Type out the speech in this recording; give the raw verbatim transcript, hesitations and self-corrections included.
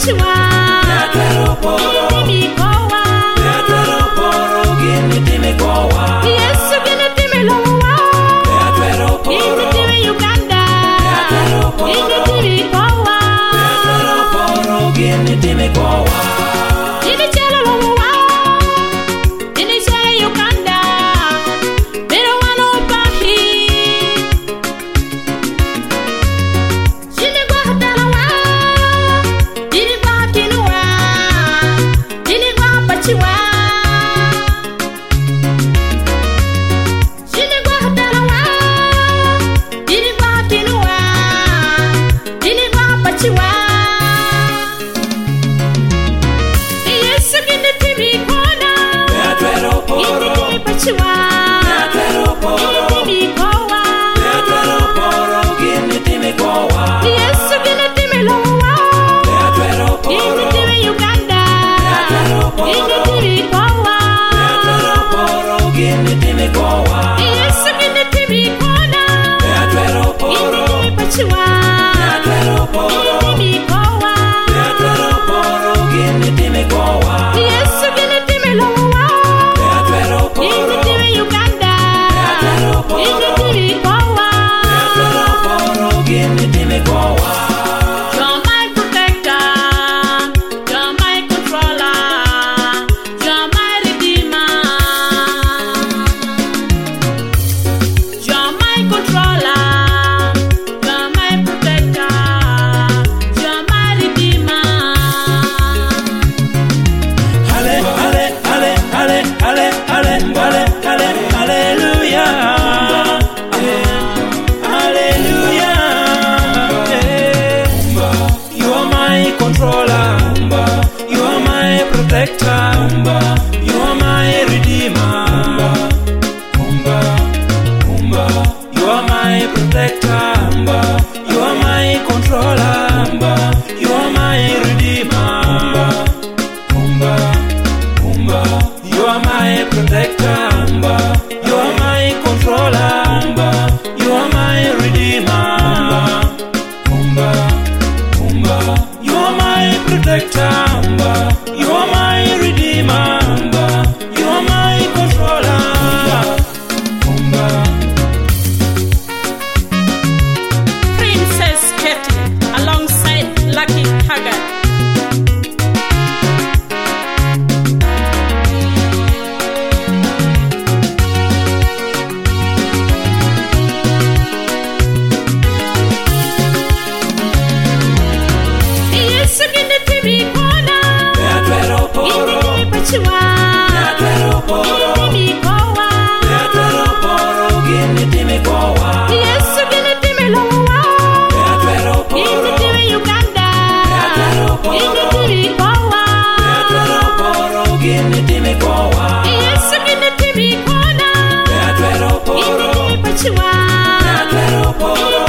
pachiwa. Atwero poro. Ini kowa. Atwero poro gini time kowa. Yesu gini time lowa. Atwero poro. Ini time Uganda. Atwero poro. Ini time kowa. Atwero poro gini time kowa. Ini chelo lowa. Ini chelo Uganda. Pero wano pahi. Ini gwa hatalawa. Ini gwa hatinuwa. Ini gwa pachiwa. Ini gwa hatalawa. Ini gwa hatinuwa. Ini gwa pachiwa. Yesu gini timi kona. Atwero poro. Ini pachiwa. Atwero poro. Ini kowa. Atwero poro gini time kowa. Yesu gini timi lowa. Atwero Ini poro. timi Uganda. Atwero poro. Ini timi kowa. Atwero poro gini time kowa. Yesu gini timi kona. Atwero poro. Ini pachiwa. Atwero poro. Ini kowa. Atwero poro gini time kowa. Yesu gini timi lowa. Atwero Ini poro. timi Uganda. Atwero poro. Ini timi kowa. Atwero poro gini time kowa. You're my protector. You're my controller. You're my redeemer. You're my controller. You're my protector. You're my redeemer. Halle, halle, halle, halle, halle, halle, halle, halle, hallelujah. Eh, hallelujah. Eh, you are my controller. You are my protector. You are my redeemer. You are my protector. You are my controller. You are my redeemer. You are my protector. You are my controller. You are my redeemer. You are my protector. You are my redeemer. You are my controller. Princess Katie alongside Lucky Haggard. Yesu gini timi kona. Atwero Ini poro. timi pachiwa. Atwero poro. Ini timi kowa. Atwero poro gini time kowa. Yesu gini timi lowa. Atwero Ini poro. timi Uganda. Atwero poro. Ini timi kowa. Atwero poro gini time kowa. Yesu gini timi kona. Atwero Ini poro. timi pachiwa. Atwero poro.